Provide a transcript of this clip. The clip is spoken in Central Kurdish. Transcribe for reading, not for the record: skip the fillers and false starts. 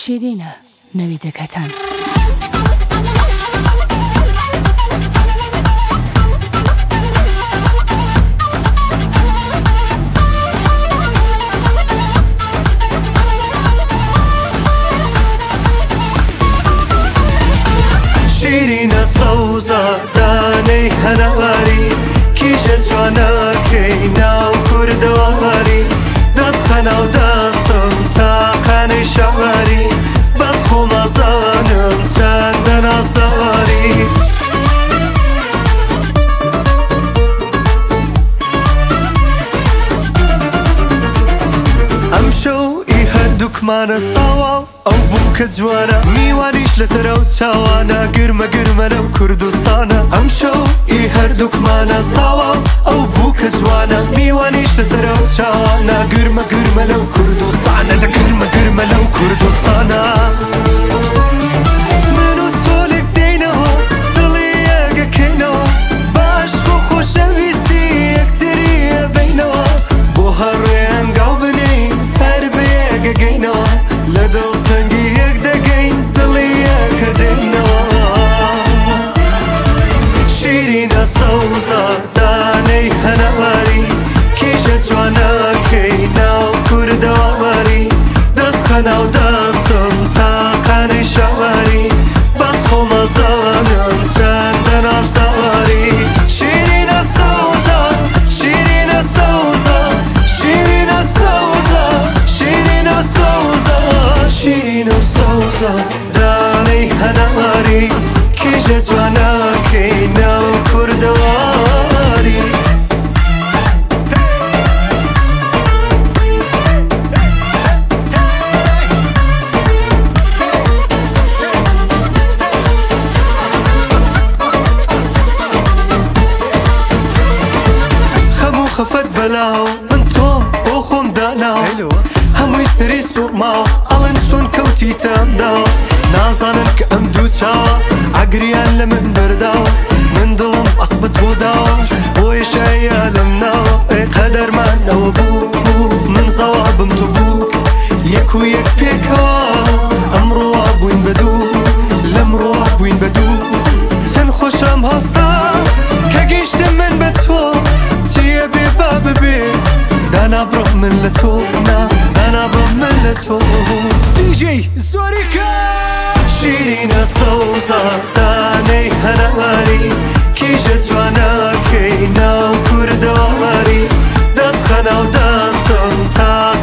شیرینە نەویدەکەتان. شیرینە سەوزە دانەی هەنەواری کیژە جوانەکەی ناو کوردەواری دەستخەنە و دەستم تاقانەی شەواری بەس خۆمەزانم چەندە نازدەواری ئەم شەوئی هەردووکمانە ساوا ئەو بوو کە جوانە میوانیش لەسەر ئەو چاوانە گرمە گرمە لەو کوردستانە ئەم شەوئی هەردووکمانە ساوا ئەو بوو کە جوانە میوانیش لەسەر ئەو چاوانە گرمە گرمە لەو کوردستانە دە گرمە گرمە لەو کوردستانە من و تۆ لێک دێینەوە دڵی یەکەکەینەوە باش بۆ خۆشەویستی یەکتری ئەبینەوە بۆ هەڕوێن گاو بنین هەر بە یەکەگەینەوە لە دڵتەنگی یەک دەگەین دڵی یەکە دێینەوە شیرینە سەوزە دانەی هەنەواری کیژە جوانەکەی ناو کوردەواری دەستخەنە و دەستم تاقانەی شەواری بەس خۆمەزانم چەندە نازدەواری شیرینە سەوزە شیرینە سەوزە شیرینە سەوزە شیرینە سەوزە شیرینە سەوزە دانەی هەنەواری کیژە جوانەکەی ناو کوردەواری خەفەت بەلاو من تۆم بۆ خۆم داناو هەمووی سری سوورماوە ئەڵەن چۆن کەوتیتەمداوە نازانن کە ئەم دوو چاوە ئاگریان لە من بەرداوە من دڵم ئەس بە تۆ داوە بۆیە شایە لەم ناوە قەدەرمانەوە بوو من زەوابم تۆ بووک یەک و یەک پێکەوە ئەمڕۆوە بووین بە دوو لەمڕۆوە بووین بە دوو چەند خۆشەم هەستا کە گەیشتم من بە تۆ چیە بێ با ببێ دانابڕۆ من لە تۆ نا دانابڕۆ من لە تۆ دیجەی زۆریکە شیرینە سەوزە دانەی هەنەواری کیژە جوانەکەی ناو کوردەواری دەستخەنە و دەستم تا